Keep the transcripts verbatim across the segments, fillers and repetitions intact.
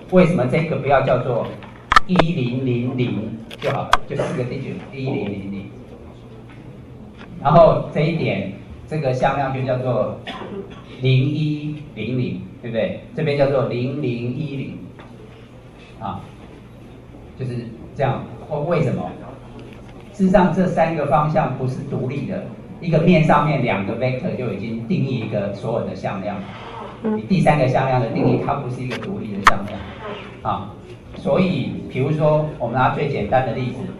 为什么这个不要叫做一零零零就好了，就四个 digit 一零零零，然后这一点这个向量就叫做零一零零，对不对？这边叫做零零一零，啊，就是这样。为什么？事实上，这三个方向不是独立的，一个面上面两个 vector 就已经定义一个所有的向量。你第三个向量的定义，它不是一个独立的向量，啊，所以比如说我们拿最简单的例子，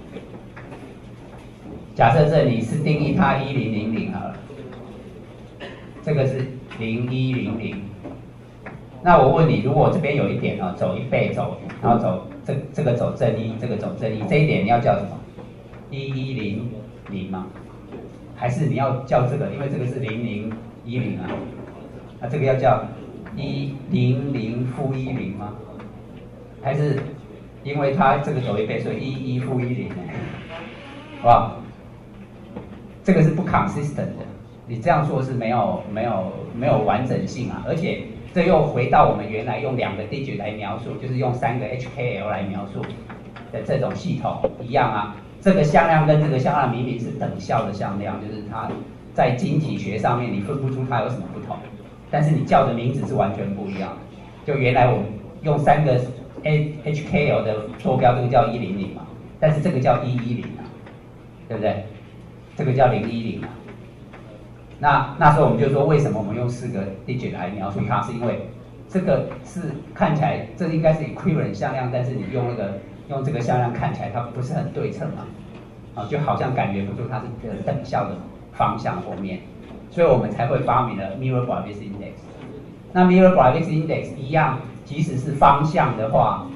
假设这里是定义它一零零零好了，这个是零一零零，那我问你，如果这边有一点啊，走一倍走，然后走这这个走正一，这个走正一，这一点你要叫什么？一一零零吗？还是你要叫这个？因为这个是零零一零啊。那这个要叫一零零负一零吗？还是因为它这个走一倍，所以一一负一零呢？好不好？这个是不 consistent 的，你这样做是没有没有没有完整性啊！而且这又回到我们原来用两个 digit 来描述，就是用三个 H K L 来描述的这种系统一样啊。这个向量跟这个向量明明是等效的向量，就是它在晶体学上面你分不出它有什么不同。但是你叫的名字是完全不一样的，就原来我们用三个 H K L 的坐标，这个叫一零零嘛，但是这个叫一一零啊，对不对？这个叫零一零啊。那那时候我们就说，为什么我们用四个 digit 来描述它，是因为这个是看起来这应该是 equivalent 向量，但是你用那个用这个向量看起来它不是很对称嘛，啊，就好像感觉不出它是等效的方向或面。所以我们才会发明了 mirror Bravais index。那 mirror Bravais index 一样，即使是方向的话，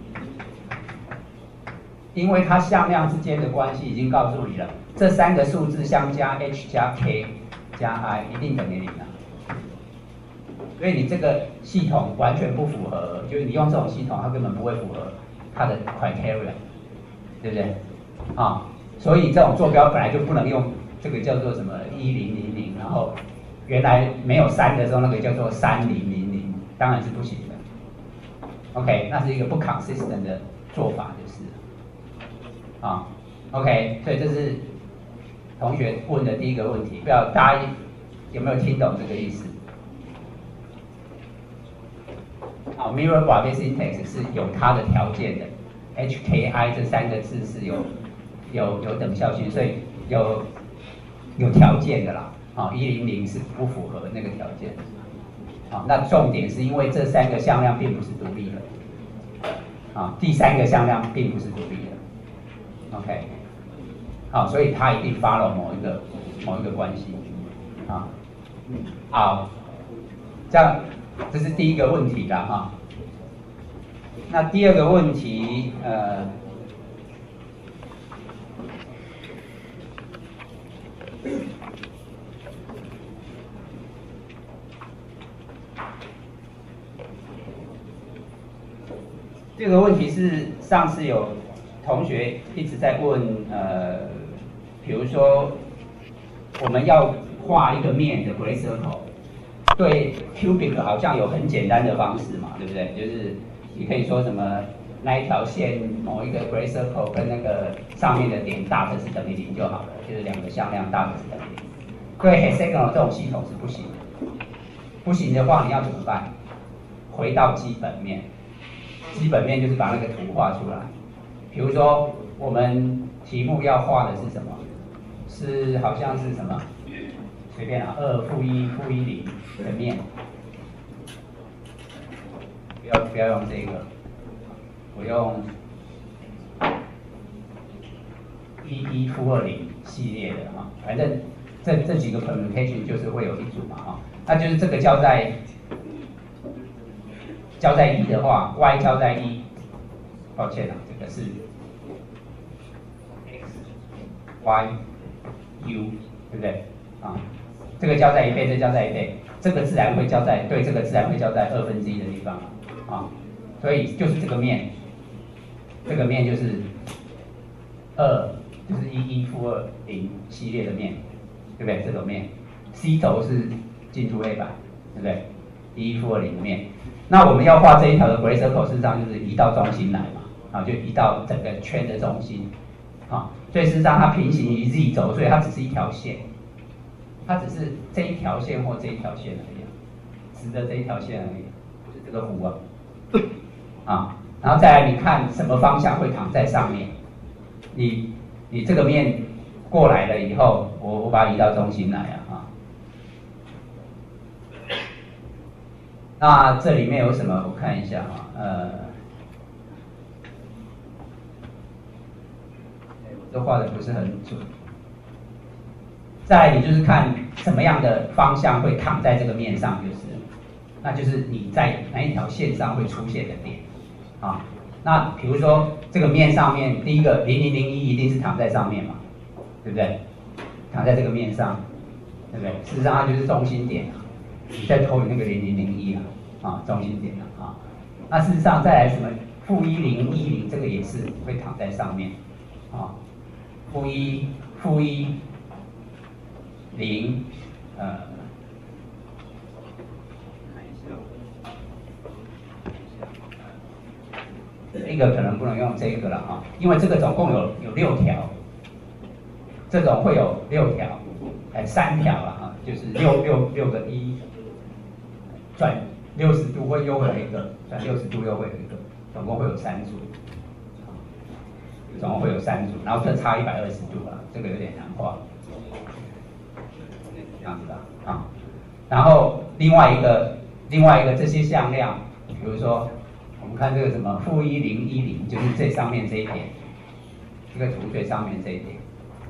因为它向量之间的关系已经告诉你了，这三个数字相加 h 加 k 加 i 一定等于零啊。所以你这个系统完全不符合，就是你用这种系统，它根本不会符合它的 criteria， 对不对？啊，所以这种坐标本来就不能用。这个叫做什么一零零零，然后原来没有三的时候，那个叫做三零零零，当然是不行的。OK， 那是一个不 consistent 的做法，就是啊。OK， 所以这是同学问的第一个问题，不知道大家有没有听懂这个意思？好 ，mirror Bravais index 是有它的条件的 ，H K I 这三个字是有有有等效性，所以有。有条件的啦，啊，一零零是不符合那个条件，啊，那重点是因为这三个向量并不是独立的，啊，第三个向量并不是独立的 ，OK， 好，所以它一定 follow 某一个某一个关系，啊，好，这样这是第一个问题啦，哈，那第二个问题，呃。这个问题是上次有同学一直在问，呃，比如说我们要画一个面的 gray circle， 对 cubic 好像有很简单的方式嘛，对不对？就是你可以说什么那一条线某一个 gray circle 跟那个上面的点大的是等于零就好了，就是两个向量大的是等于零。对 hexagonal 这种系统是不行的，不行的话你要怎么办？回到基本面。基本面就是把那个图画出来，比如说我们题目要画的是什么？是好像是什么？随便啊，二负一负一零的面，不要不要用这个，我用一一负二零系列的哈，反正这这几个 permutation 就是会有一组嘛哈，那就是这个交在。交在一的话 ，y 交在一，抱歉啊，这个是 x y u， 对不对？啊，这个交在一倍，这交在一倍，这个自然会交在对，这个自然会交在二分之一的地方啊，所以就是这个面，这个面就是二，就是一一负二零系列的面，对不对？这种面 ，C 轴是进出 A 版，对不对？ 一一负二零的面。那我们要画这一条的 gray circle， 事实上就是移到中心来嘛，啊，就移到整个圈的中心，啊，所以事实上它平行于 z 轴，所以它只是一条线，它只是这一条线或这一条线而已，直的这一条线而已，就这个弧啊，啊，然后再来你看什么方向会躺在上面，你你这个面过来了以后，我我把它移到中心来啊。那这里面有什么？我看一下啊，呃，我这画的不是很准。再来，你就是看什么样的方向会躺在这个面上，就是，那就是你在哪一条线上会出现的点，啊，那比如说这个面上面，第一个零零零一一定是躺在上面嘛，对不对？躺在这个面上，对不对？事实上它就是中心点啊。你再投影那个零零零一啊，啊，中心点啊，啊，那事实上再来什么负一零一零这个也是会躺在上面，啊，负一负一零，呃，看一下，这个可能不能用这个了啊，因为这个总共有有六条，这种会有六条，哎，三条了啊，就是六六六个一。转六十度会又会有一个，转六十度又会有一个，总共会有三组，总共会有三组，然后这差一百二十度了，这个有点难画，这样子的啊。然后另外一个，另外一个这些向量，比如说我们看这个什么负一零一零，就是最上面这一点，这个图最上面这一点，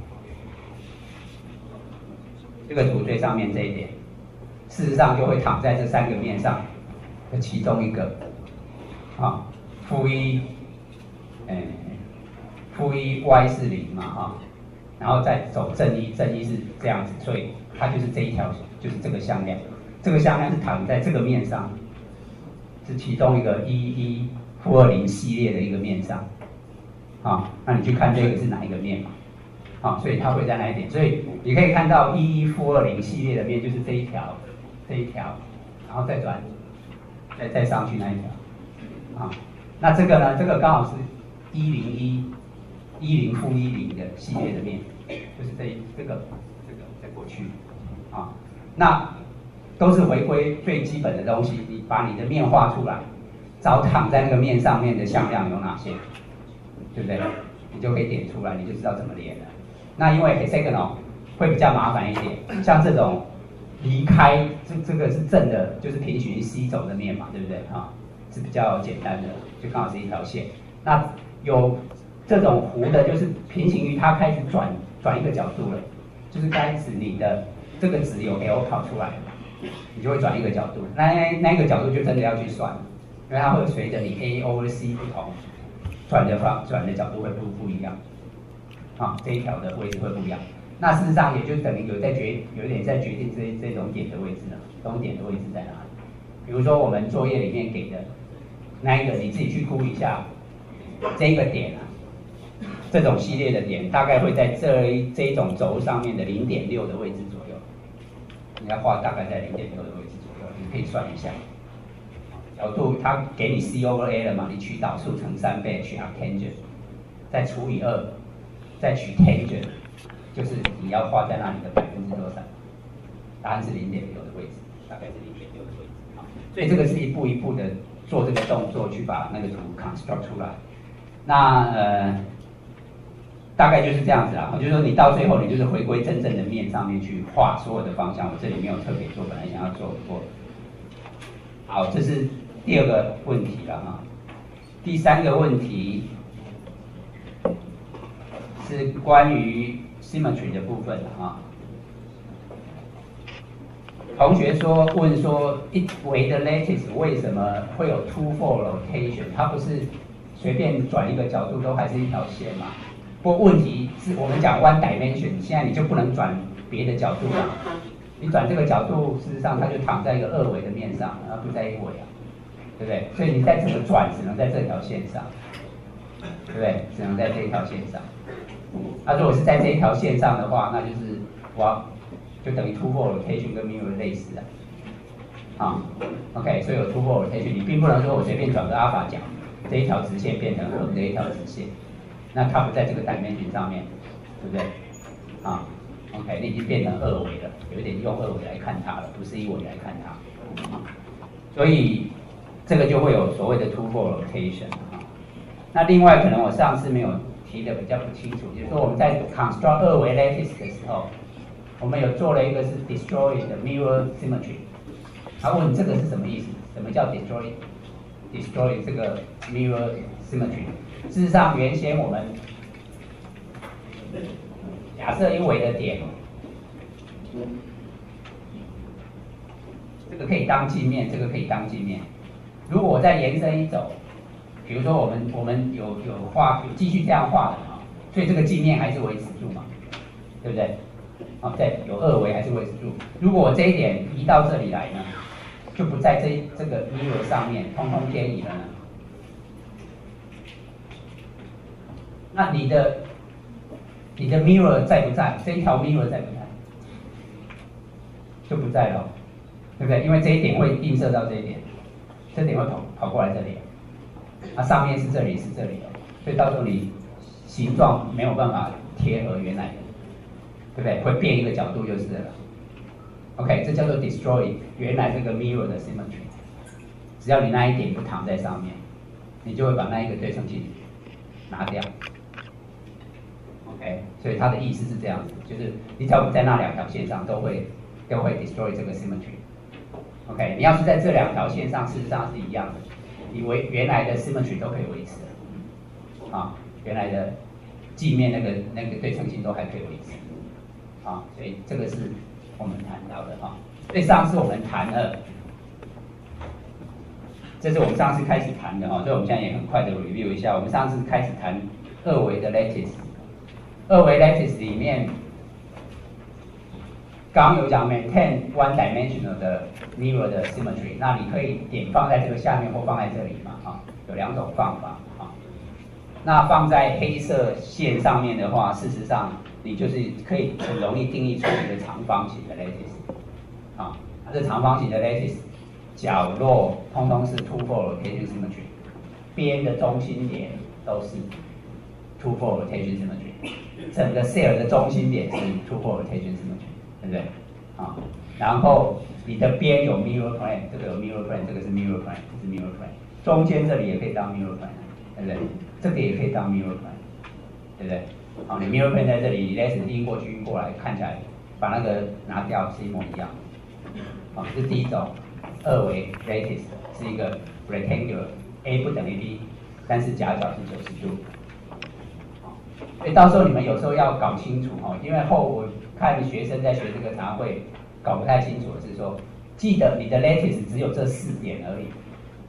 这个图最上面这一点。事实上就会躺在这三个面上的其中一个，啊，负一，哎，负一 y 是零嘛，哈，然后再走正一，正一是这样子，所以它就是这一条，就是这个向量，这个向量是躺在这个面上，是其中一个一一负二零系列的一个面上，啊，那你去看这个是哪一个面嘛？啊，所以它会在那一点，所以你可以看到一一负二零系列的面就是这一条。这一条，然后再转，再再上去那一条，啊，那这个呢？这个刚好是一零一，一零负一零的系列的面，就是这这个这个再过去，啊，那都是回归最基本的东西。你把你的面画出来，找躺在那个面上面的向量有哪些，对不对？你就可以点出来，你就知道怎么连了。那因为 hexagonal 会比较麻烦一点，像这种。离开这这个是正的，就是平行于 C 轴的面嘛，对不对啊？是比较简单的，就刚好是一条线。那有这种弧的，就是平行于它开始转转一个角度了，就是开始你的这个值有 L 跑出来了，你就会转一个角度。那那那个角度就真的要去算，因为它会随着你 A over C 不同，转的方转的角度会不不一样，啊，这一条的位置会不一样。那事实上也就等于有在决有一点在决定这这种点的位置了，这种点的位置在哪里？比如说我们作业里面给的那一个，你自己去估一下，这个点啊，这种系列的点大概会在这一这一种轴上面的零点六的位置左右，你要画大概在零点六的位置左右，你可以算一下。角度它给你 C over A 了嘛，你取导数乘三倍，取 arctangent， 再除以二，再取 tangent。就是你要画在那里的百分之多少？答案是零点六的位置，大概是零点六的位置。所以这个是一步一步的做这个动作，去把那个图 construct 出来。那呃，大概就是这样子啦。就是说你到最后，你就是回归真正的面上面去画所有的方向。我这里没有特别做，本来想要做过。好，这是第二个问题了哈。第三个问题是关于symmetry 的部分啊，同学说问说一维的 lattice 为什么会有 two-fold rotation？ 它不是随便转一个角度都还是一条线嘛？不过问题是我们讲 one dimension， 现在你就不能转别的角度了。你转这个角度，事实上它就躺在一个二维的面上，而不在一维啊，对不对？所以你再怎么转，只能在这条线上，对不对？只能在这一条线上。那、啊、如果是在这一条线上的话，那就是我就等于 two-fold rotation 跟 mirror 类似啊。 啊 ，OK， 所以有 two-fold rotation， 你并不能说我随便转个阿法角，这一条直线变成横的一条直线，那它不在这个 dimension 上面，对不对？啊 ，OK， 你已经变成二维了，有一点用二维来看它了，不是一维来看它，啊，所以这个就会有所谓的 two-fold rotation 啊。那另外可能我上次没有提的比较不清楚，就是说我们在 construct 二维 lattice 的时候，我们有做了一个是 destroy 的 mirror symmetry。他问这个是什么意思？什么叫 destroy destroy 这个 mirror symmetry？ 事实上，原先我们假设一维的点，这个可以当镜面，这个可以当镜面。如果我再延伸一走，比如说我们我们有有画有继续这样画的啊，所以这个镜面还是维持住嘛，对不对？啊，对，有二维还是维持住。如果我这一点移到这里来呢？就不在这这个 mirror 上面，通通偏移了呢。那你的你的 mirror 在不在？这一条 mirror 在不在？就不在了，对不对？因为这一点会映射到这一点，这点会跑跑过来这里，啊，上面是这里是这里哦，所以到时候你形状没有办法贴合原来的，对不对？会变一个角度就是了。OK， 这叫做 destroy 原来这个 mirror 的 symmetry。只要你那一点不躺在上面，你就会把那一个对称镜拿掉。OK， 所以它的意思是这样子，就是你只要不在那两条线上，都会都会 destroy 这个 symmetry。OK， 你要是在这两条线上，事实上是一样的，你维原来的 symmetry 都可以维持的。啊，原来的镜面那个那个对称性都还可以维持。啊，所以这个是我们谈到的哈，所以上次我们谈了，这是我们上次开始谈的哈，所以我们现在也很快的 review 一下。我们上次开始谈二维的 lattice， 二维 lattice 里面，刚刚有讲 maintain one dimensional 的 mirror 的 symmetry， 那你可以点放在这个下面或放在这里嘛，哈，有两种方法啊。那放在黑色线上面的话，事实上你就是可以很容易定义出一个长方形的 lattice， 啊，它是长方形的 lattice， 角落通通是 two-fold rotation symmetry， 边的中心点都是 two-fold rotation symmetry， 整个 cell 的中心点是 two-fold rotation symmetry， 对不对？啊，然后你的边有 mirror plane， 这个有 mirror plane， 这个是 mirror plane， 这是 mirror plane， 中间这里也可以当 mirror plane， 对不对？这个也可以当 mirror plane， 对不对？好，你 mirror plane 在这里，你 lattice 晕过去晕过来，看起来把那个拿掉是一模一样。好，这是第一种二维 lattice， 是一个 rectangular，a 不等于 b， 但是夹角是九十度。好，所以到时候你们有时候要搞清楚哦，因为后我看学生在学这个常会搞不太清楚的是说，记得你的 lattice 只有这四点而已。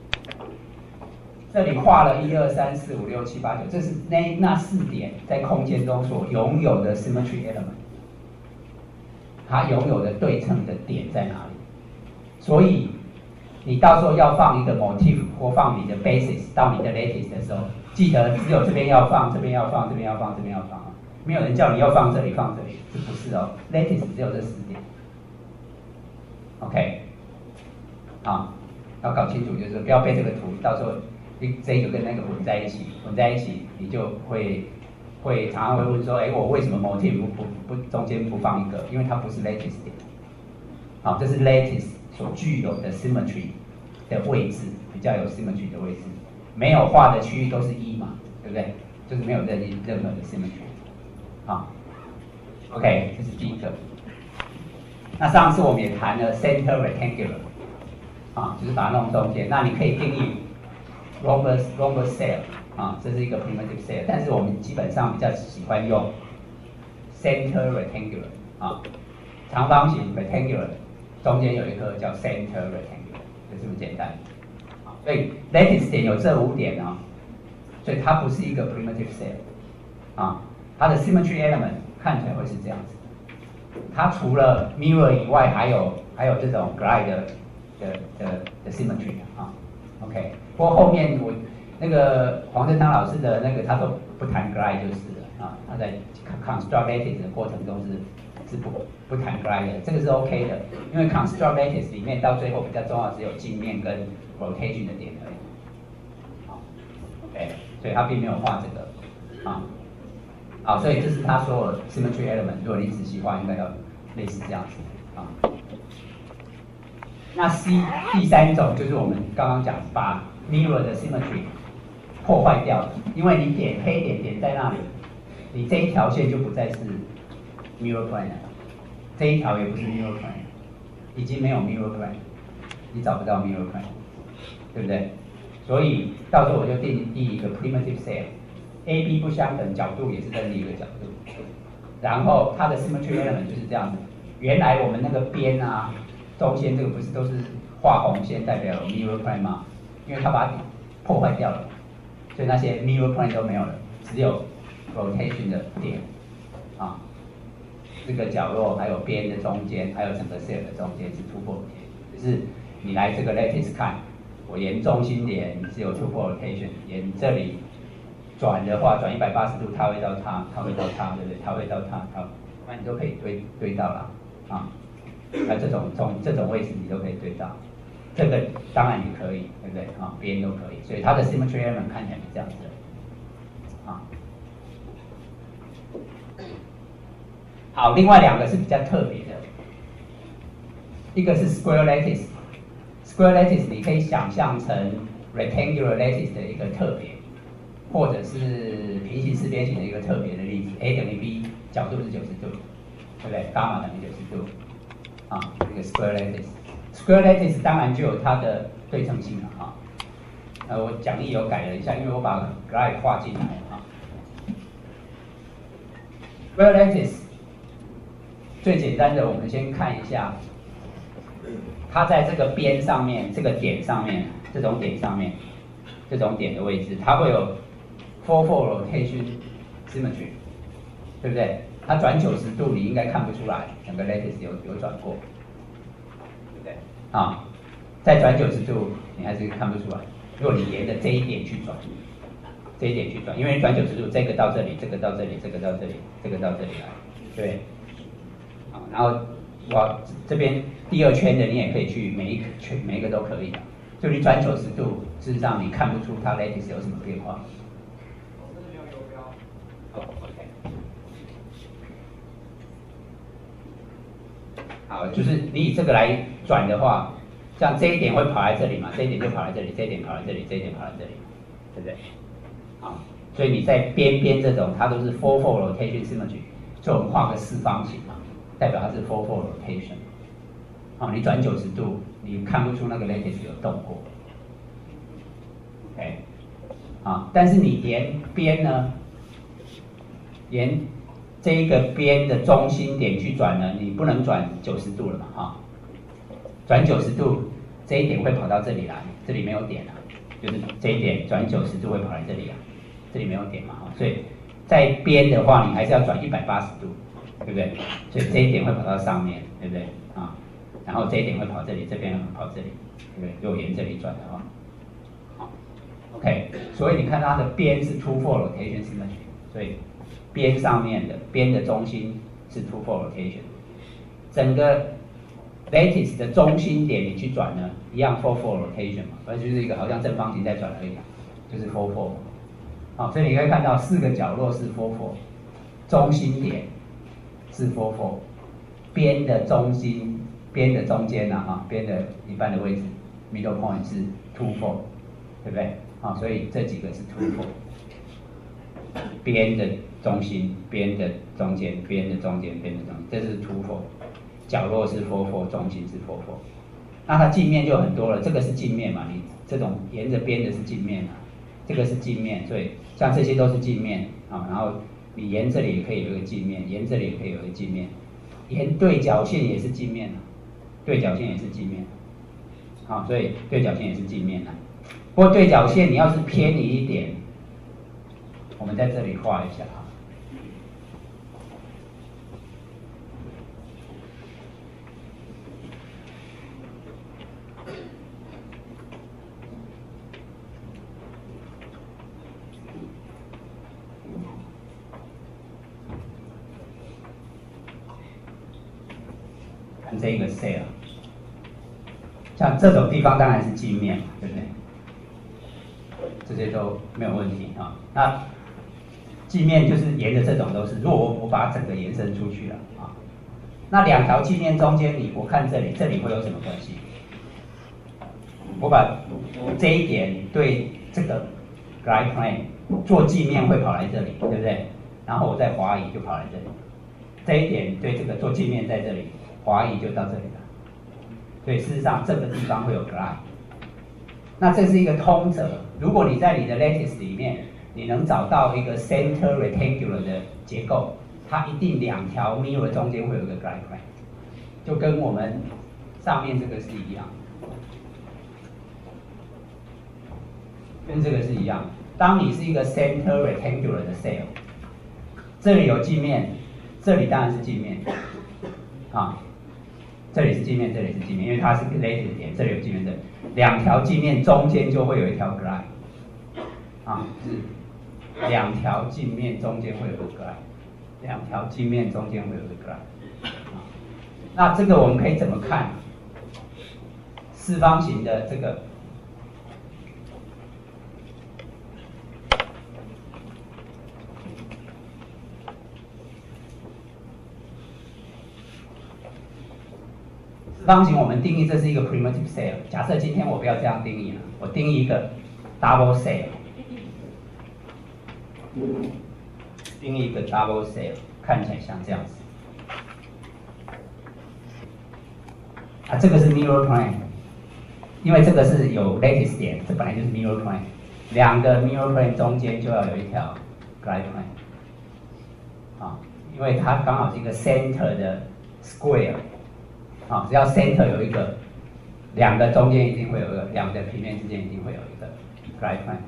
这里画了一二三四五六七八九，这是那那四点在空间中所拥有的 symmetry element， 它拥有的对称的点在哪里？所以你到时候要放一个 motif 或放你的 basis 到你的 lattice 的时候，记得只有这边要放，这边要放，这边要放，这边要放，没有人叫你要放这里放这里，这不是哦 ，lattice 只有这四点。OK， 好，要搞清楚，就是不要被这个图到时候。这个跟那个混在一起，混在一起，你就会会常常会问说，哎，我为什么 motif 不不不中间不放一个？因为它不是 lattice 点。好，这是 lattice 所具有的 symmetry 的位置，比较有 symmetry 的位置。没有画的区域都是一嘛，对不对？就是没有任任何的 symmetry。好 ，OK， 这是第一个。那上次我们也谈了 center rectangular， 啊，就是把它弄中间。那你可以定义。Rhombus rhombus cell 啊，这是一个 primitive cell， 但是我们基本上比较喜欢用 center rectangular 啊，长方形 rectangular， 中间有一颗叫 center rectangular， 就这么简单。啊，所以 lattice 点有这五点啊，所以它不是一个 primitive cell 啊，它的 symmetry element 看起来会是这样子。它除了 mirror 以外，还有还有这种 glide 的的的的 symmetry 啊。OK， 不过后面我那个黄振堂老师的那个他都不谈 glide 就是了啊，他在 construct lattice 的过程中是是不不谈 glide 的，这个是 OK 的，因为 construct lattice 里面到最后比较重要只有镜面跟 rotation 的点而已。好 ，OK， 所以他并没有画这个啊。好，所以这是他所有 symmetry element， 如果你仔细画，应该要类似这样子啊。那 C 第三种就是我们刚刚讲把 mirror 的 symmetry 破坏掉了，因为你点黑点点在那里，你这一条线就不再是 mirror plane 了，这一条也不是 mirror plane， 已经没有 mirror plane， 你找不到 mirror plane， 对不对？所以到时候我就定义一个 primitive set。A B 不相等，角度也是任意一个角度，然后它的 symmetry element 就是这样子。原来我们那个边啊、中线这个不是都是画红线代表 mirror plane 吗？因为它把它破坏掉了，所以那些 mirror plane 都没有了，只有 rotation 的点啊，这个角落还有边的中间，还有整个 set 的中间是突破的点。只是你来这个 lattice 看，我沿中心点是有突破 rotation， 沿这里。转的话，转一百八十度，它会到它，它会到它，对不对？它会到它，它，那你都可以对对到了啊。那这种从这种位置你都可以对到，这个当然也可以，对不对？啊，边都可以，所以它的 symmetry element 看起来是这样子的啊。好，另外两个是比较特别的，一个是 square lattice，square lattice 你可以想象成 rectangular lattice 的一个特别。或者是平行四边形的一个特别的例子 ，a 等于 b， 角度是九十度，对不对？伽马等于九十度，啊，这个 square lattice。square lattice 当然就有它的对称性了啊。呃，我讲义有改了一下，因为我把 glide 画进来啊。square lattice 最简单的，我们先看一下，它在这个边上面，这个点上面，这种点上面，这种点的位置，它会有 four four rotation symmetry， 对不对？它转九十度，你应该看不出来，整个 lattice 有有转过，对不对？啊，再转九十度，你还是看不出来。如果你沿着这一点去转，这一点去转，因为转九十度，这个到这里，这个到这里，这个到这里，这个到这里来，对。好，然后我这边第二圈的，你也可以去每一个圈，每一个都可以的。就你转九十度，事实上你看不出它 lattice 有什么变化。好，就是你以这个来转的话，像这一点会跑在这里嘛，这一点就跑在这里，这一点跑在这里，这一点跑在这里，对不对？好，所以你在边边这种，它都是 four four rotation symmetry， 所以我们画个四方形嘛，代表它是 four four rotation。好，你转九十度，你看不出那个 lattice 有动过。OK， 啊，但是你沿边呢，沿这一个边的中心点去转呢，你不能转九十度了嘛，哈、啊，转九十度，这一点会跑到这里来，这里没有点啊，就是这一点转九十度会跑来这里啊，这里没有点嘛，哈，所以在边的话，你还是要转一百八十度，对不对？所以这一点会跑到上面，对不对？啊，然后这一点会跑这里，这边会跑这里，对不对？如果沿这里转的话，好 ，OK， 所以你看它的边是 two four rotation symmetry， 所以边上面的边的中心是 two four rotation， 整个 lattice 的中心点你去转呢，一样 four four rotation 嘛，反正就是一个好像正方形在转而已，就是 four four。好，所以你可以看到四个角落是 four four， 中心点是 four four， 边的中心、边的中间啊，哈，边的一半的位置 middle point 是 two four， 对不对？好，所以这几个是 two four。边的中心、边的中间、边的中间、边的中间，这是 two four， 角落是 four four， 中心是 four four。那它镜面就很多了，这个是镜面嘛？你这种沿着边的是镜面啊，这个是镜面，所以像这些都是镜面啊。然后你沿这里也可以有一个镜面，沿这里也可以有一个镜面，沿对角线也是镜面啊，对角线也是镜面。好，所以对角线也是镜面啊。不过对角线你要是偏移一点。我们在这里画一下啊。 看这一个 cell， 像这种地方当然是镜面嘛，对不对？这些都没有问题啊。那镜面就是沿着这种都是，如果我我把它整个延伸出去了啊，那两条镜面中间你我看这里，这里会有什么关系？我把这一点对这个 glide plane 做镜面会跑来这里，对不对？然后我再滑移就跑来这里，这一点对这个做镜面在这里，滑移就到这里了。所以事实上这个地方会有 glide。那这是一个通则，如果你在你的 lattice 里面，你能找到一个 center rectangular 的结构，它一定两条 mirror 中间会有一个 glide plane， 就跟我们上面这个是一样，跟这个是一样。当你是一个 center rectangular 的 cell， 这里有镜面，这里当然是镜面，啊。这里是镜面，这里是镜面，因为它是 lattice 点，这里有镜面的，两条镜面中间就会有一条 glide， 啊，是两条镜面中间会有个 glide， 两条镜面中间会有个 glide， 啊，那这个我们可以怎么看？四方形的这个，四方形我们定义这是一个 primitive cell。假设今天我不要这样定义了，我定义一个 double cell， 定义一个 double cell， 看起来像这样子。啊，这个是 mirror plane， 因为这个是有 lattice 点，这本来就是 mirror plane， 两个 mirror plane 中间就要有一条 glide plane， 啊，因为它刚好是一个 center 的 square。啊，只要 center 有一个，两个中间一定会有一个，两个平面之间一定会有一个 glide plane。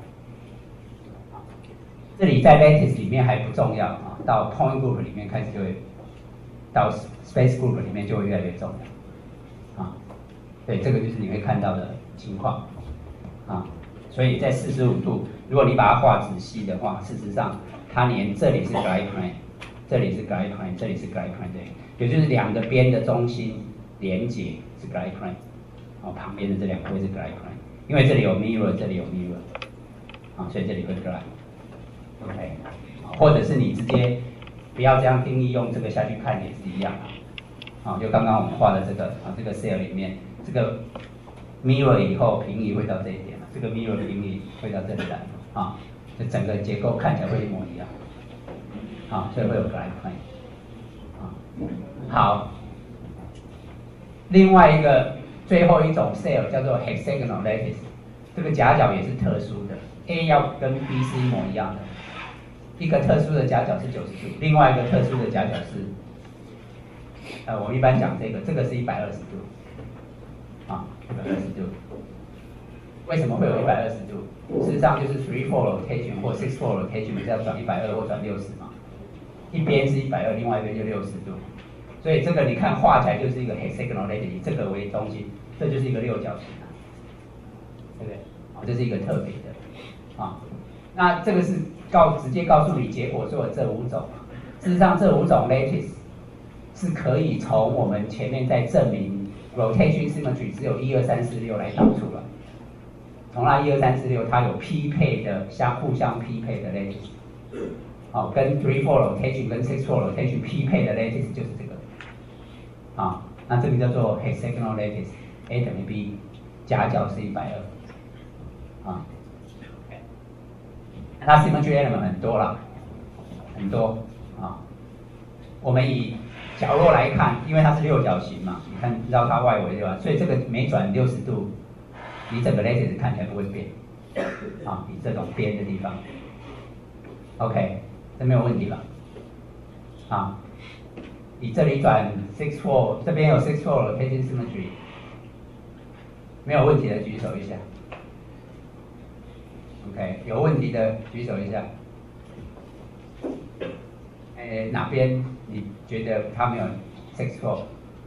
这里在 lattice 里面还不重要啊，到 point group 里面开始就会，到 space group 里面就会越来越重要。啊，对，这个就是你会看到的情况。啊，所以在四十五度，如果你把它画仔细的话，事实上它连这里是 glide plane， 这里是 glide plane， 这里是 glide plane， 对，也就是两个边的中心。连接是 glide plane， 哦，旁边的这两个会是 glide plane， 因为这里有 mirror， 这里有 mirror， 啊，所以这里会 glide，OK， 或者是你直接不要这样定义，用这个下去看也是一样啊，啊，就刚刚我们画的这个啊，这个 cell 里面，这个 mirror 以后平移会到这一点了，这个 mirror 平移会到这里来，啊，这整个结构看起来会一模一样，啊，所以会有 glide plane， 啊，好。另外一个最后一种 cell 叫做 hexagonal lattice， 这个夹角也是特殊的 ，A 要跟 B 是一模一样的，一个特殊的夹角是九十度，另外一个特殊的夹角是，呃，我一般讲这个，这个是一百二十度，啊，一百二十度。为什么会有一百二十度？事实上就是 three four rotation 或 six four rotation 是要转一百二或转六十嘛，一边是一百二，另外一边就六十度。所以这个你看画起来就是一个 hexagonal lattice， 以这个为中心，这就是一个六角形，对不对？啊，这是一个特别的，啊，那这个是告直接告诉你结果说的这五种，事实上这五种 lattice 是可以从我们前面在证明 rotation symmetry 只有一二三四六来导出来，从那一二三四六它有匹配的相互相匹配的 lattice， 好，跟 three four rotation 跟 six four rotation 匹配的 lattice 就是这个。啊，那这个叫做 hexagonal lattice， A 等于 B， 夹角是一百二，啊，它 symmetry element 很多了，很多啊。我们以角落来看，因为它是六角形嘛，你看绕它外围对吧？所以这个每转六十度，你整个 lattice 看起来不会变，啊，以这种边的地方 ，OK， 这没有问题吧？啊。你这里转 six four， 这边有 six four rotation symmetry， 没有问题的举手一下。OK， 有问题的举手一下。哎，哪边你觉得它没有 six four？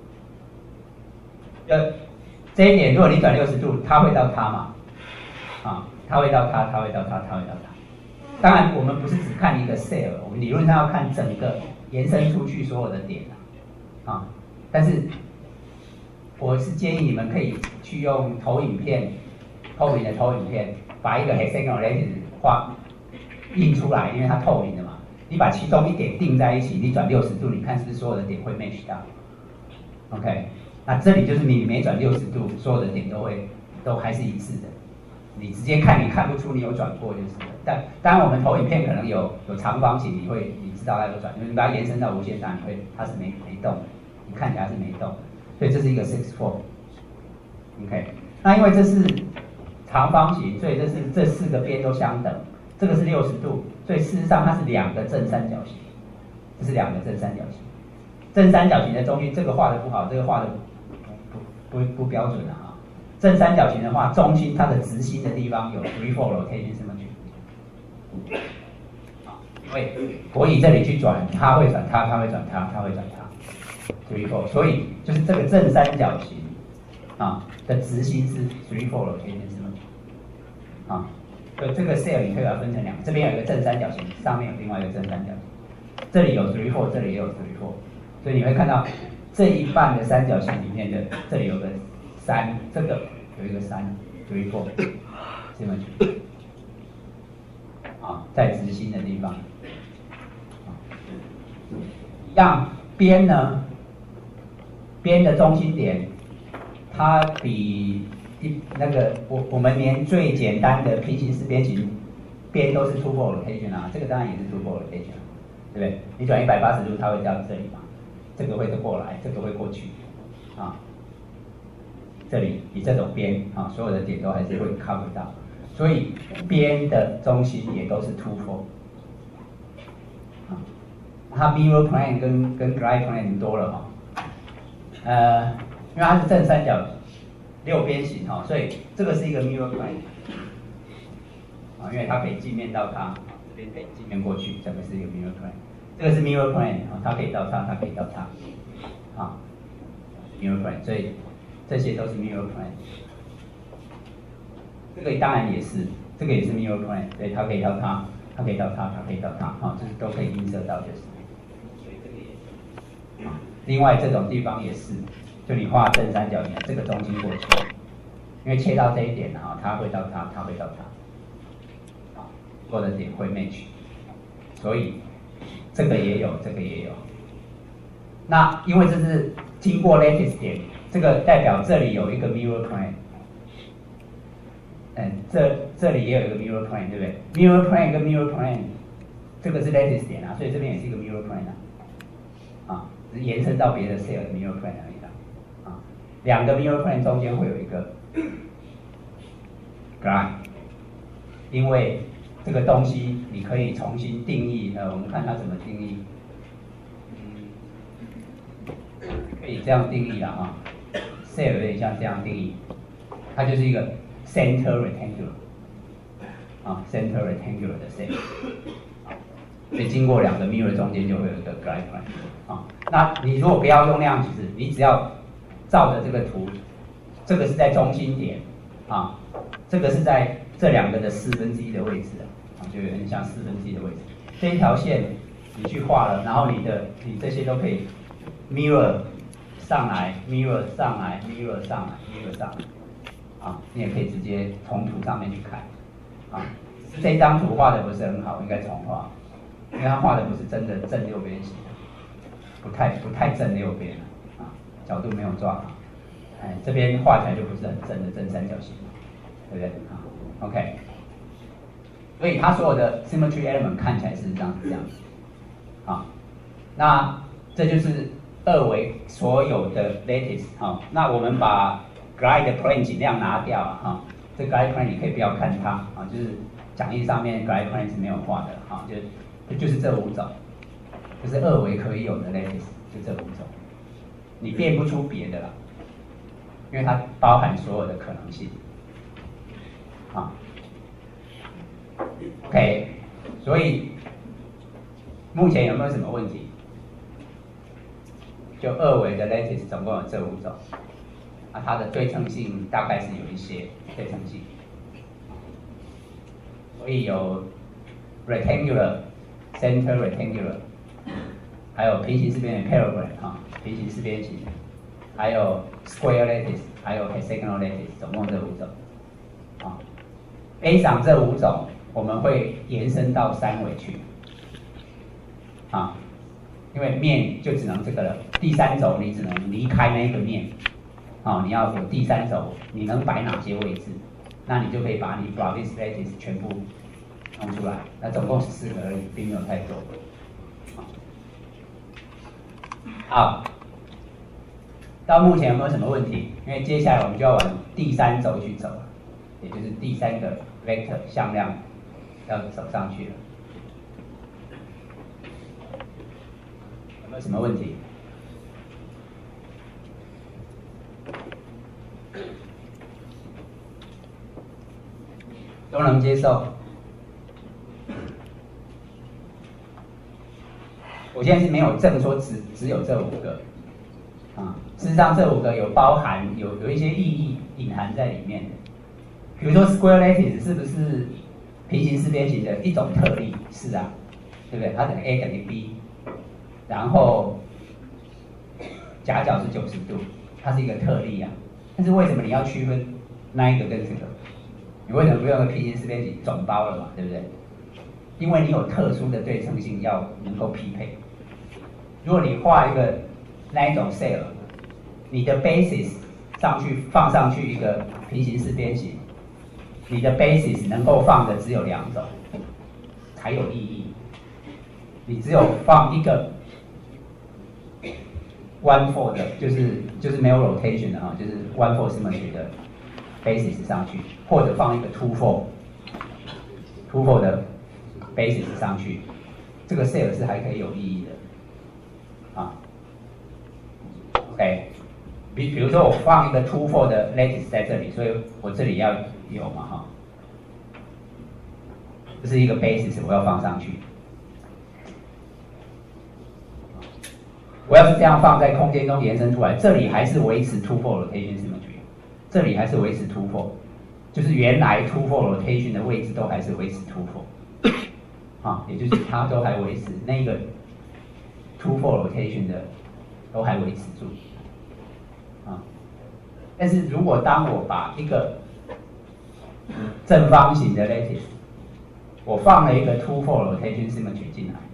呃，这一点如果你转六十度，它会到它嘛？啊，它会到它，它会到它，它会到它。当然，我们不是只看一个 cell， 我们理论上要看整个延伸出去所有的点啊，啊，但是我是建议你们可以去用投影片，透明的投影片，把一个 hexagonal lattice 画印出来，因为它透明的嘛。你把其中一点定在一起，你转六十度，你看是不是所有的点会 match 到 ？OK， 那这里就是你每转六十度，所有的点都会都还是一致的。你直接看，你看不出你有转过就是了。但当然，我们投影片可能有有长方形，你会你知道它有转，因为你把它延伸到无限大，你会它是没没动的，你看起来是没动的。所以这是一个 six four。OK， 那因为这是长方形，所以这是这四个边都相等。这个是六十度，所以事实上它是两个正三角形。这是两个正三角形。正三角形的中心，这个画的不好，这个画的不不不不标准了啊。正三角形的话，中心它的直心的地方有 three four rotation symmetry。因为我以这里去转，它会转它，它会转它，它会转它 three four， 所以就是这个正三角形啊的直心是 three four rotation symmetry。啊，所以这个 cell 你可以把它分成两个，这边有一个正三角形，上面有另外一个正三角形，这里有 three four， 这里也有 three four， 所以你会看到这一半的三角形里面的这里有个三，这个有一个三 three four symmetry。啊，在直心的地方，一样边呢，边的中心点，它比一那个我我们连最简单的平行四边形边都是 two four rotation 啊，这个当然也是 two four rotation， 对不对？你转一百八十度，它会到这里嘛，这个会过来，这个会过去，啊，这里以这种边啊，所有的点都还是会 cover 到。所以边的中心也都是 two four， 它 mirror plane 跟跟 glide plane 多了哈，呃，因为它是正三角六边形哈，所以这个是一个 mirror plane， 啊，因为它可以镜面到它，这边可以镜面过去，整个是一个 mirror plane， 这个是 mirror plane 啊，它可以到它，它可以到它，啊 ，mirror plane， 所以这些都是 mirror plane。这个当然也是，这个也是 mirror plane， 所以它可以到它，它可以到它，它可以到它，啊，这是都可以映射到就是。所以这个也是。啊，另外这种地方也是，就你画正三角形，这个中心过去，因为切到这一点啊，它会到它，它会到它，啊，所有的点会 match， 所以这个也有，这个也有。那因为这是经过 lattice 点，这个代表这里有一个 mirror plane。嗯，这这里也有一个 mirror plane， 对不对 ？mirror plane 跟 mirror plane， 这个是 lattice 点啊，所以这边也是一个 mirror plane 啊，啊，只是延伸到别的 cell 的 mirror plane 而已啦，啊，两个 mirror plane 中间会有一个 glide， 因为这个东西你可以重新定义，呃，我们看它怎么定义，嗯，可以这样定义了啊 ，cell 有点像这样定义，它就是一个。Center rectangular， 啊 ，center rectangular 的 cell， 所以经过两个 mirror 中间就会有一个 glide plane， 啊，那你如果不要用那样子，你只要照着这个图，这个是在中心点，啊，这个是在这两个的四分之一的位置啊，就有点像四分之一的位置。这一条线你去画了，然后你的你这些都可以 mirror 上来 ，mirror 上来 ，mirror 上来 ，mirror 上来。啊，你也可以直接从图上面去看，啊，这张图画的不是很好，应该重画，因为它画的不是真的正六边形，不太不太正六边了，啊，角度没有抓好，哎，这边画起来就不是很正的正三角形，对不对？啊 ，OK， 所以它所有的 symmetry element 看起来是这样这样子，啊，那这就是二维所有的 lattice， 啊，那我们把glide plane 尽量拿掉啊，哈，这 glide plane 你可以不要看它啊，就是讲义上面 glide plane 是没有画的啊，就就是这五种，就是二维可以有的 lattice， 就这五种，你变不出别的了，因为它包含所有的可能性，啊 ，OK， 所以目前有没有什么问题？就二维的 lattice 总共有这五种。啊，它的对称性大概是有一些对称性，所以有 rectangular、center rectangular， 还有平行四边的 parallel 啊，平行四边形， 还有 square lattice， 还有 hexagonal lattice， 总共这五种。啊，A 赏这五种，我们会延伸到三维去。啊，因为面就只能这个了，第三轴你只能离开那个面。啊，你要有第三轴，你能摆哪些位置？那你就可以把你 Brodis lattice 全部弄出来。那总共十四个而已，并没有太多。好，到目前有没有什么问题？因为接下来我们就要往第三轴去走了，也就是第三个 vector 向量要走上去了。有没有什么问题？都能接受。我现在是没有证说只只有这五个，啊，事实上这五个有包含有有一些意义隐含在里面的。比如说 square lattice 是不是平行四边形的一种特例？是啊，对不对？它等于 a 等于 b， 然后夹角是九十度，它是一个特例啊。但是为什么你要区分那一个跟这个？你为什么不用个平行四边形总包了嘛？对不对？因为你有特殊的对称性要能够匹配。如果你画一个那一种 cell， 你的 basis 上去放上去一个平行四边形，你的 basis 能够放的只有两种，才有意义。你只有放一个 one fold 的，就是就是没有 rotation 的啊，就是 one fold symmetry 的 basis 上去，或者放一个 two fold two fold 的 basis 上去，这个 cell 是还可以有意义的。啊 ，OK， 比比如说我放一个 two fold 的 lattice 在这里，所以我这里要有嘛哈，这是一个 basis 我要放上去。我要是这样放在空间中延伸出来，这里还是维持 two fold rotation symmetry， 这里还是维持 two fold， 就是原来 two fold rotation 的位置都还是维持 two fold， 啊，也就是它都还维持那个 two fold rotation 的都还维持住，啊，但是如果当我把一个正方形的 lattice， 我放了一个 two fold rotation symmetry 进来。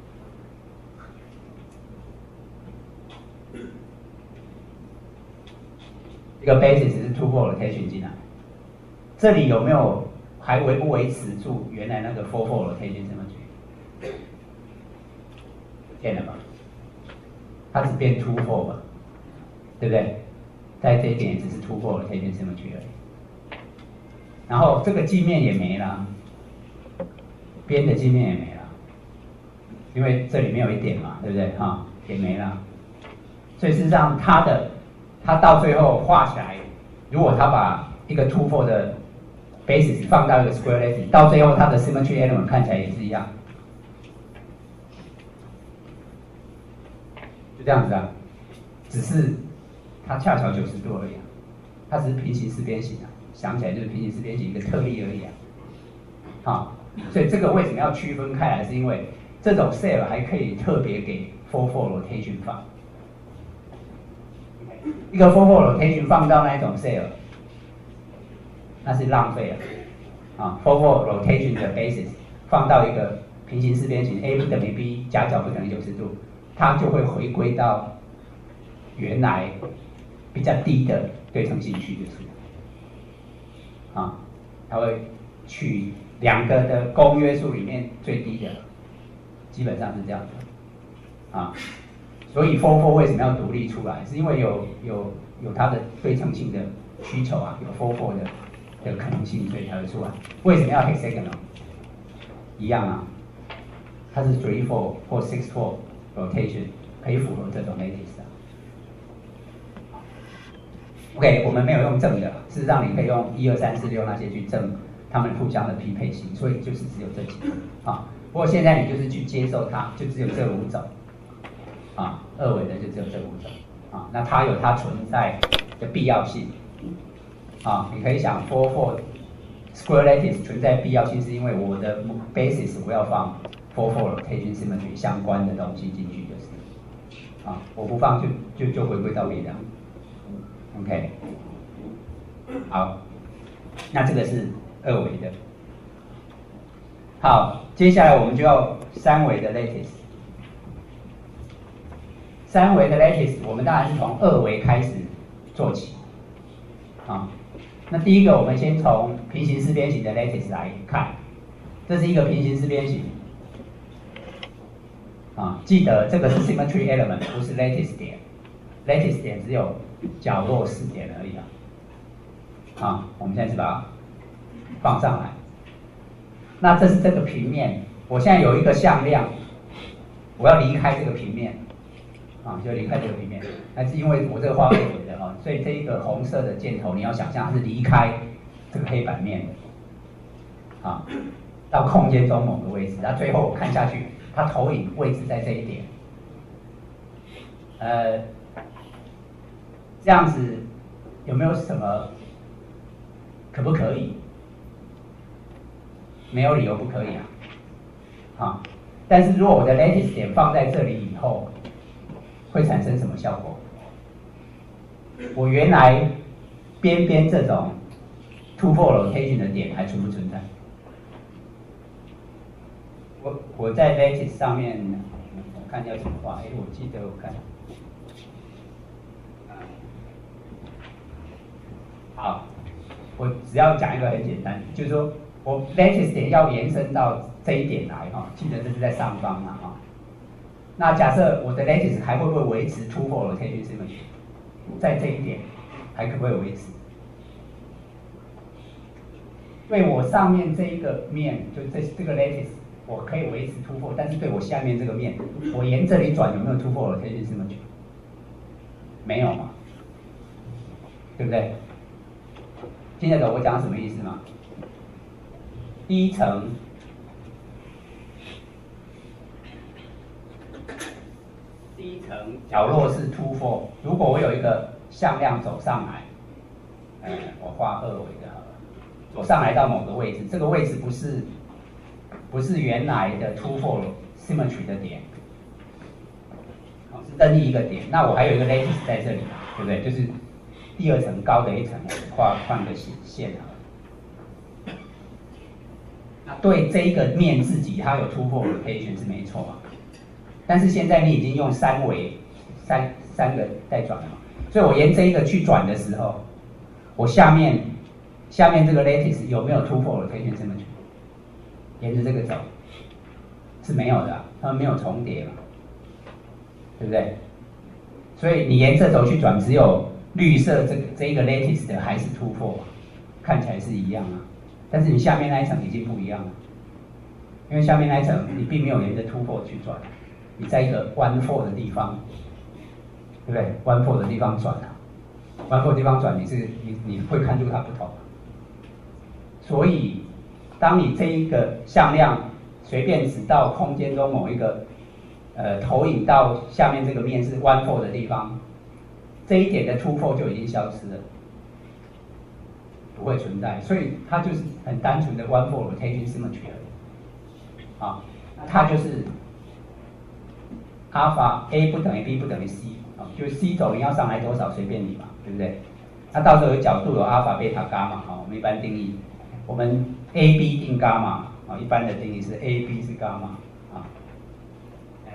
一个 basis 是 two fold rotation 进来，这里有没有还维不维持住原来那个 four fold rotation symmetry？ 变了吧？它只变 two fold 吧，对不对？在这一点也只是 two fold rotation symmetry 而已。然后这个镜面也没了，边的镜面也没了，因为这里面有一点嘛，对不对？哈，也没了。所以事实上它的它到最后画起来，如果它把一个 two fold 的 basis 放到一个 square lattice， 到最后它的 symmetry element 看起来也是一样，就这样子啊，只是它恰巧九十度而已啊，它只是平行四边形啊，想起来就是平行四边形一个特例而已啊。好，所以这个为什么要区分开来？是因为这种 cell 还可以特别给 four fold rotation 放。一个 four fold rotation 放到那一种 cell， 那是浪费了啊 ！four fold rotation 的 basis 放到一个平行四边形 ，a 不等于 b， 夹角不等于九十度，它就会回归到原来比较低的对称性区，就是啊，它会取两个的公约数里面最低的，基本上是这样的啊。所以 four fold 为什么要独立出来？是因为有有有它的对称性的需求啊，有 four fold 的的可能性，所以才会出来。为什么要 hexagonal？ 一样啊，它是 three fold 或 six fold rotation 可以符合这种 lattice 啊。OK， 我们没有用正的，事实上你可以用一二三四六那些去证它们互相的匹配性，所以就是只有这几个啊。不过现在你就是去接受它，就只有这五种。啊，二维的就只有这五种啊，那它有它存在的必要性啊。你可以想 four fold square lattice 存在必要性，是因为我的 basis 我要放 four fold rotation symmetry 相关的东西进去，就是啊，我不放就就就回归到别的 OK， 好，那这个是二维的。好，接下来我们就要三维的 lattice。三维的 lattice， 我们当然是从二维开始做起。啊，那第一个我们先从平行四边形的 lattice 来看，这是一个平行四边形。啊，记得这个是 symmetry element， 不是 lattice 点。lattice 点只有角落四点而已啊。啊，我们现在是把它放上来。那这是这个平面，我现在有一个向量，我要离开这个平面，啊，就离开这个平面。那是因为我这个画二维的哈，所以这一个红色的箭头你要想象它是离开这个黑板面的，啊，到空间中某个位置，然后最后我看下去，它投影位置在这一点，呃，这样子有没有什么可不可以？没有理由不可以啊，啊！但是如果我的 lattice 点放在这里以后，会产生什么效果？我原来边边这种 two fold rotation 的点还存不存在？我我在 lattice 上面，我看要怎么画？哎，我记得我看，好，我只要讲一个很简单，就是说。我 lattice 点要延伸到这一点来哈，记得这是在上方嘛哈。那假设我的 lattice 还会不会维持 two fold rotation symmetry？ 在这一点还可不可以维持？对我上面这一个面，就这这个 lattice， 我可以维持 two fold， 但是对我下面这个面，我沿这里转有没有 two fold rotation symmetry？ 没有嘛，对不对？听得懂我讲什么意思吗？第一层，第一层角落是 two fold。如果我有一个向量走上来，呃，我画二维的好了，走上来到某个位置，这个位置不是不是原来的 two fold symmetry 的点，是任意一个点。那我还有一个 lattice 在这里，对不对？就是第二层高的一层，画换个线线好了。那对这一个面自己，它有 two fold rotation 是没错嘛？但是现在你已经用三维三三个在转了嘛，所以我沿这一个去转的时候，我下面下面这个 lattice 有没有 two fold rotation symmetry？ 沿着这个走是没有的、啊，它们没有重叠嘛，对不对？所以你沿着走去转，只有绿色这个这一个 lattice 的还是 two fold， 看起来是一样啊。但是你下面那一层已经不一样了，因为下面那一层你并没有沿着 two fold 去转，你在一个 one fold 的地方，对不对 ？one fold 的地方转啊 ，one fold 的地方转，你是你你会看出它不同。所以，当你这一个向量随便指到空间中某一个呃投影到下面这个面是 one fold 的地方，这一点的 two fold 就已经消失了。不会存在，所以它就是很单纯的 one fold rotation symmetry 而已。啊，它就是阿法 a 不等于 b 不等于 c 啊，就是 c 轴你要上来多少随便你嘛，对不对？那到时候有角度有阿法、贝塔、伽马啊，我们一般定义，我们 a b 定伽马啊，一般的定义是 a b 是伽马啊，呃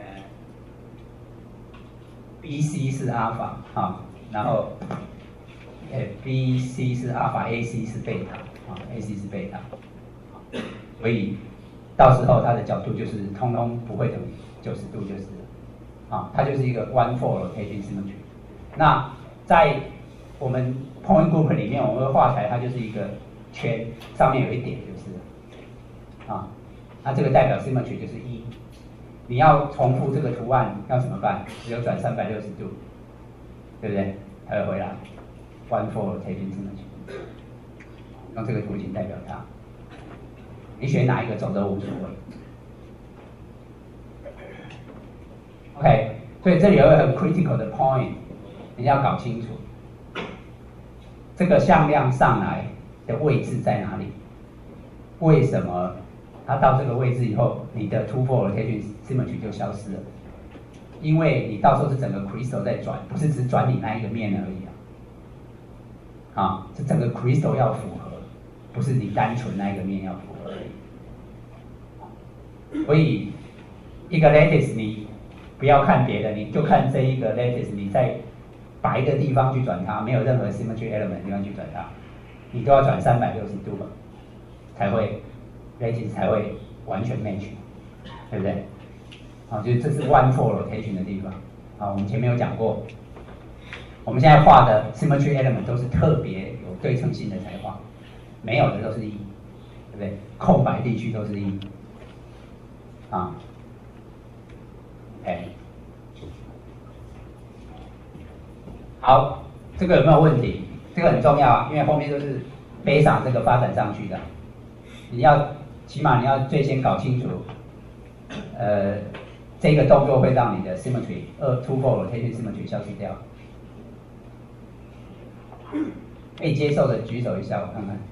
b c 是阿法啊，然后。哎 ，B C 是阿法 ，A C 是贝塔，啊 ，A C 是贝塔，所以到时候它的角度就是通通不会等于九十度，就是啊，它就是一个 one fold rotation symmetry。那在我们 point group 里面，我们会画起来，它就是一个圈，上面有一点就是啊，那这个代表 symmetry 就是一。你要重复这个图案要怎么办？只有转三百六十度，对不对？才会回来。one fold rotation symmetry， 用这个图形代表它。你选哪一个走都无所谓。OK， 所以这里有一个很 critical 的 point， 你要搞清楚，这个向量上来的位置在哪里？为什么它到这个位置以后，你的 two fold rotation symmetry 就消失了？因为你到时候是整个 crystal 在转，不是只转你那一个面而已啊。 啊，这整个 crystal 要符合，不是你单纯那一个面要符合而已。所以一个 lattice 你不要看别的，你就看这一个 lattice， 你在白的地方去转它，没有任何 symmetry element 的地方去转它，你都要转三百六十度吧，才会 lattice 才会完全 match， 对不对？好，就这是 one four rotation 的地方。好，我们前面有讲过，我们现在画的 symmetry element 都是特别有对称性的才画，没有的都是一，对不对？空白地区都是一。啊 ，OK， 好，这个有没有问题？这个很重要啊，因为后面都是背上这个发展上去的。你要起码你要最先搞清楚，呃，这个动作会让你的 symmetry 二 two four rotation symmetry 消失掉。可以接受的举手一下，我看看。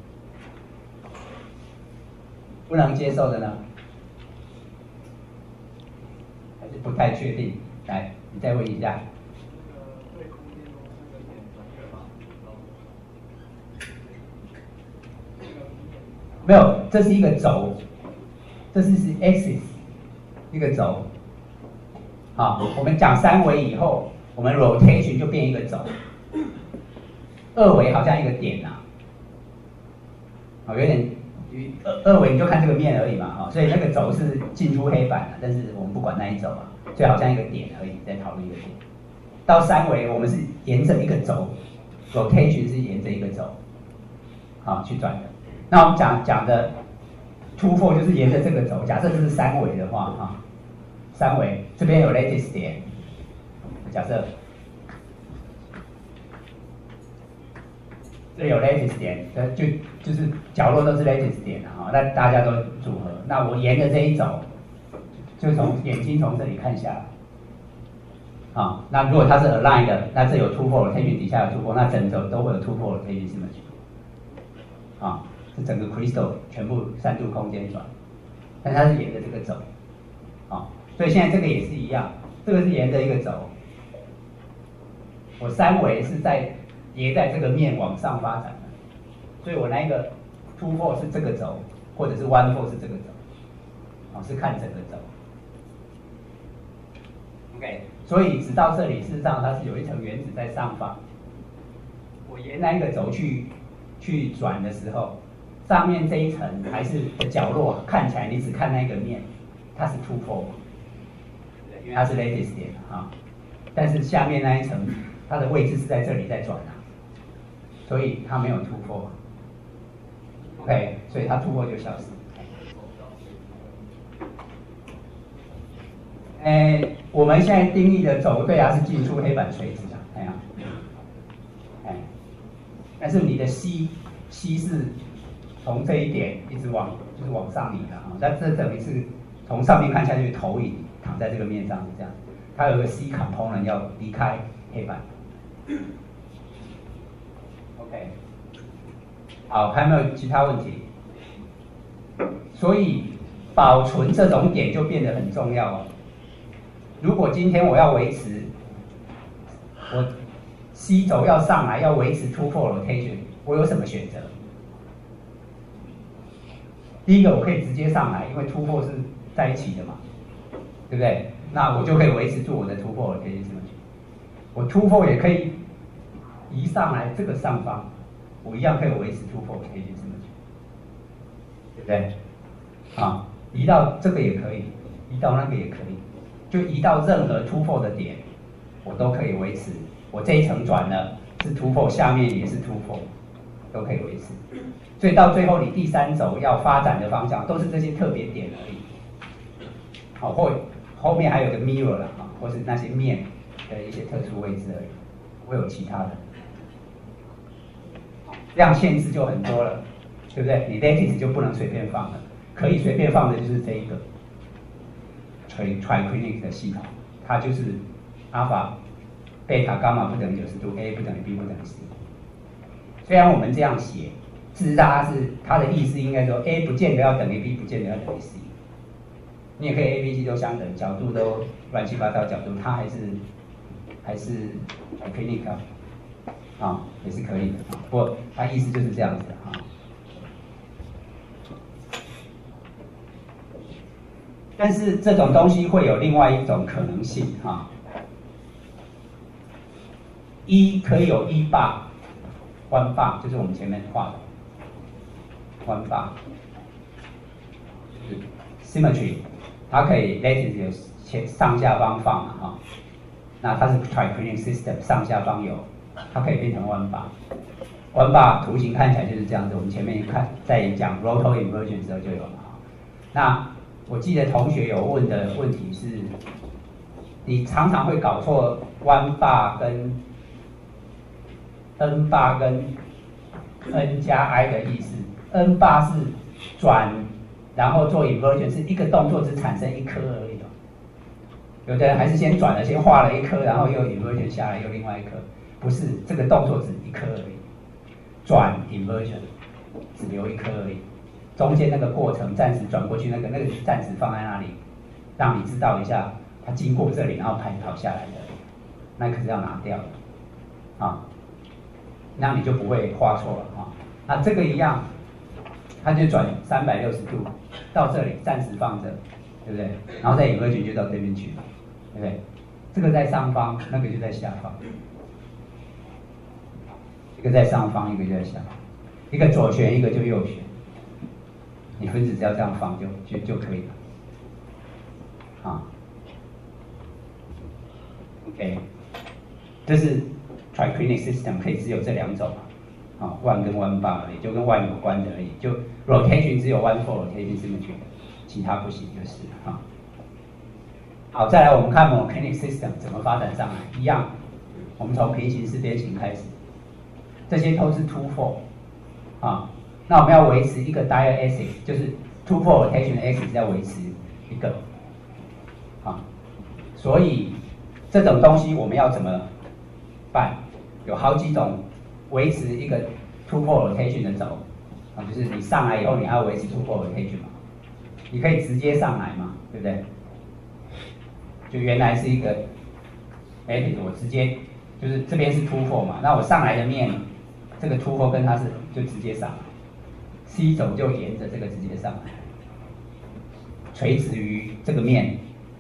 不能接受的呢？还是不太确定？来，你再问一下。没有，这是一个轴，这是是 axis， 一个轴。好，我们讲三维以后，我们 rotation 就变一个轴。二维好像一个点呐、啊，好，有点二二维你就看这个面而已嘛，哈，所以那个轴是进出黑板的，但是我们不管那一轴啊，所以好像一个点而已，在讨论一个点。到三维我们是沿着一个轴 ，rotation 是沿着一个轴，好去转的。那我们讲讲的 two four 就是沿着这个轴，假设这是三维的话，哈，三维这边有 lattice 点，假设。这里有 lattice 点，就就是角落都是 lattice 点的哈，那大家都组合。那我沿着这一轴，就从眼睛从这里看下来，啊，那如果它是 align 的，那这有 two four rotation 底下有 two four， 那整轴都会有 two four rotation symmetry， 啊，这整个 crystal 全部三度空间转，但它是沿着这个轴，啊，所以现在这个也是一样，这个是沿着一个轴，我三维是在。叠在这个面往上发展的，所以我那一个 two four 是这个轴，或者是 one four 是这个轴，哦，是看整个轴。OK， 所以直到这里，事实上它是有一层原子在上方。我沿那一个轴去去转的时候，上面这一层还是角落，看起来你只看那个面，它是 two four， 因为它是 lattice 点啊，但是下面那一层它的位置是在这里在转啊。所以它没有突破 ，OK， 所以它突破就消失。哎，我们现在定义的轴对啊是进出黑板垂直的，哎呀，哎，但是你的 C C 是从这一点一直往就是往上移的啊，那这等于是从上面看下去投影躺在这个面上是这样，它有个 C component 要离开黑板。OK， 好，还有没有其他问题？所以保存这种点就变得很重要了。如果今天我要维持，我 C 轴要上来，要维持 two four rotation， 我有什么选择？第一个，我可以直接上来，因为 two four 是在一起的嘛，对不对？那我就可以维持住我的 two four rotation。我 two four 也可以。移上来这个上方，我一样可以维持 two four rotation symmetry， 对不对？啊，移到这个也可以，移到那个也可以，就移到任何 two four 的点，我都可以维持。我这一层转呢是 two four， 下面也是 two four， 都可以维持。所以到最后你第三轴要发展的方向都是这些特别点而已。好，或后面还有个 mirror 了啊，或是那些面的一些特殊位置而已，会有其他的。这样限制就很多了，对不对？你 lattice 就不能随便放了，可以随便放的就是这一个 triclinic 的系统，它就是 alpha、beta、伽马不等于九十度 ，A 不等于 B 不等于 C。虽然我们这样写，事实上它是它的意思应该说 A 不见得要等于 B， 不见得要等于 C。你也可以 A、B、C 都相等，角度都乱七八糟角度，它还是还是 triclinic。 啊，也是可以的啊。不过它意思就是这样子啊。但是这种东西会有另外一种可能性哈，一可以有一霸，弯霸就是我们前面画的弯霸，就是 symmetry， 它可以 lattice 有前上下方放嘛哈，那它是 triclinic system 上下方有，它可以变成弯霸。弯霸图形看起来就是这样子，我们前面看在讲 rotor inversion 的时候就有了哈。那我记得同学有问的问题是，你常常会搞错弯霸跟 n 霸跟 n 加 i 的意思。n 霸是转，然后做 inversion 是一个动作只产生一颗而已哦。有的人还是先转了，先画了一颗，然后又 inversion 下来，又另外一颗，不是这个动作只一颗而已，转 inversion 只留一颗而已。中间那个过程暂时转过去，那个那个暂时放在那里，让你知道一下它经过这里，然后跑跑下来的，那可是要拿掉的，啊，那你就不会画错了啊。那这个一样，它就转三百六十度到这里，暂时放着，对不对？然后再引回去就到这边去，对不对？这个在上方，那个就在下方，一个在上方，一个就在下方，一个左旋，一个就右旋。你分子只要这样放就就就可以了，啊 ，OK， 这是 triclinic system 可以只有这两种啊，弯跟弯霸而已，就跟弯有关的而已，就 rotation 只有 one for rotation symmetry 的，其他不行就是啊。好，再来我们看 monoclinic system 怎么发展上来，一样，我们从平行四边形开始，这些都是 two four 啊。那我们要维持一个 dial axis， 就是 two four rotation 的 axis 要维持一个，啊，所以这种东西我们要怎么办？有好几种维持一个 two four rotation 的轴，啊，就是你上来以后你要维持 two four rotation 嘛，你可以直接上来嘛，对不对？就原来是一个 lattice， 我直接就是这边是 two four 嘛，那我上来的面这个 two four 跟它是就直接上来。C 轴就沿着这个直接上来，垂直于这个面，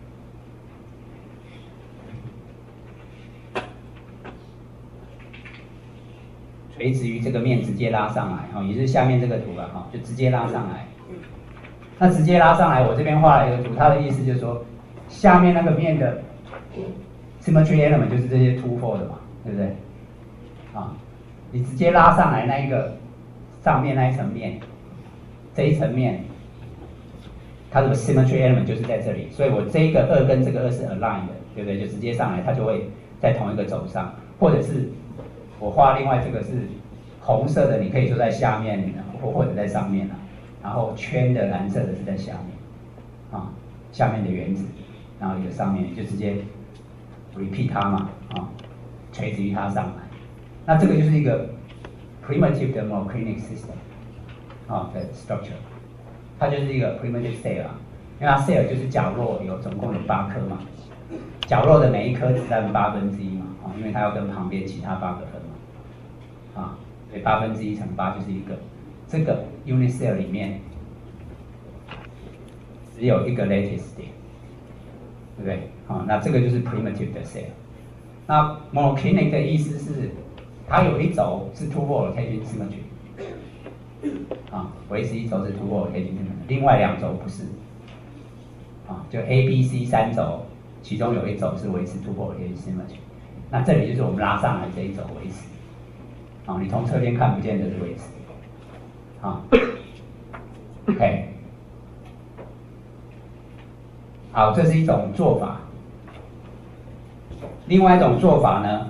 垂直于这个面直接拉上来，哈，也就是下面这个图了，哈，就直接拉上来。那直接拉上来，我这边画了一个图，它的意思就是说，下面那个面的 symmetry element 就是这些 two four 的嘛，对不对？啊，你直接拉上来那一个。上面那一层面，这一层面，它的 symmetry element 就是在这里，所以我这一个二跟这个二是 align 的，对不对？就直接上来，它就会在同一个轴上，或者是我画另外这个是红色的，你可以说在下面，或或者在上面啊，然后圈的蓝色的是在下面，啊，下面的原子，然后一个上面就直接 repeat 它嘛，啊，垂直于它上来，那这个就是一个。primitive 的 monoclinic system 啊的 structure， 它就是一个 primitive cell 啊，因为它 cell 就是角落有总共有八颗嘛，角落的每一颗只占八分之一嘛，啊，因为它要跟旁边其他八个分嘛，啊，所以八分之一乘八就是一个，这个 unit cell 里面只有一个 lattice 点，对不对？啊，那这个就是 primitive 的 cell。那 monoclinic 的意思是。它有一轴是 two four rotation symmetry， 啊，维持一轴是 two four rotation symmetry， 另外两轴不是，啊，就 A、B、C 三轴，其中有一轴是维持 two four rotation symmetry， 那这里就是我们拉上来这一轴维持，啊，你从侧边看不见得是维持，啊 ，OK， 好，这是一种做法，另外一种做法呢？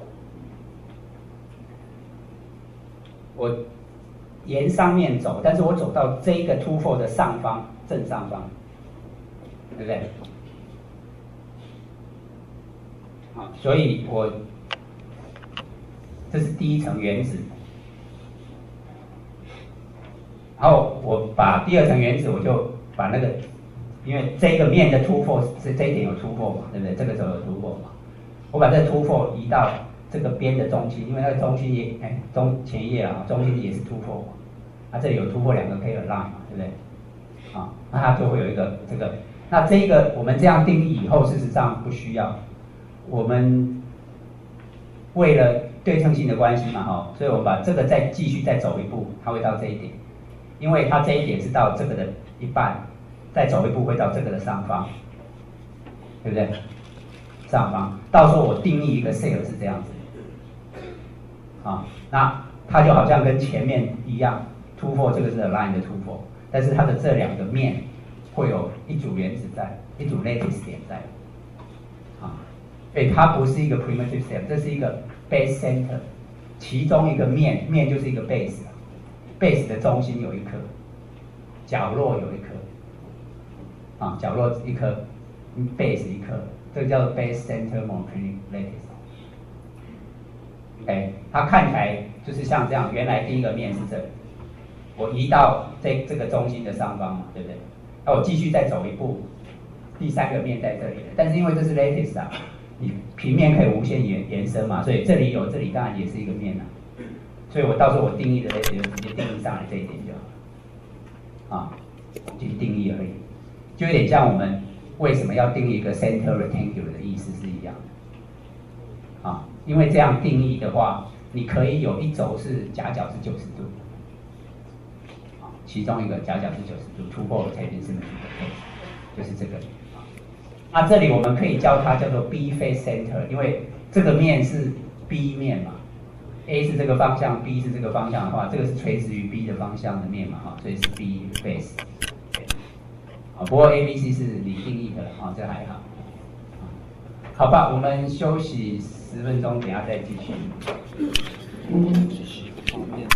我沿上面走，但是我走到这一个 two four 的上方，正上方，对不对？好，所以我这是第一层原子，然后我把第二层原子，我就把那个，因为这个面的 two four 是这一点有 two four 嘛，对不对？这个轴有 two four 嘛，我把这 two four 移到这个边的中心，因为那个中心也哎中前一页啊，中心也是突破嘛，啊这里有突破两个 K 的 line 嘛，对不对？啊，那它就会有一个这个，那这一个我们这样定义以后，事实上不需要，我们为了对称性的关系嘛，哈，所以我们把这个再继续再走一步，它会到这一点，因为它这一点是到这个的一半，再走一步会到这个的上方，对不对？上方，到时候我定义一个 cell 是这样子，啊，那它就好像跟前面一样，突破这个是 align 的突破，但是它的这两个面会有一组原子在，一组 lattice 点在，啊，所以它不是一个 primitive cell， 这是一个 base center， 其中一个面，面就是一个 base，base 的中心有一颗，角落有一颗，啊，角落一颗 ，base 一颗。这个叫做 base center monoclinic lattice。OK， 它看起来就是像这样，原来第一个面是这里，我移到这这个中心的上方嘛，对不对？那我继续再走一步，第三个面在这里，但是因为这是 lattice 啊，你平面可以无限延延伸嘛，所以这里有，这里当然也是一个面啊。所以我到时候我定义的 lattice 就直接定义上来这一点就好了，啊，就是定义而已，就有点像我们。为什么要定义一个 center rectangular 的意思是一样的，啊，因为这样定义的话，你可以有一轴是夹角是九十度，啊，其中一个夹角是九十度，突破 rotation symmetry 的 case 就是这个，啊，那这里我们可以叫它叫做 B face center， 因为这个面是 B 面嘛 ，A 是这个方向 ，B 是这个方向的话，这个是垂直于 B 的方向的面嘛，哈，所以是 B face。啊，不过 A、B、C 是你定义的啊，这还好。好吧，我们休息十分钟，等下再继续。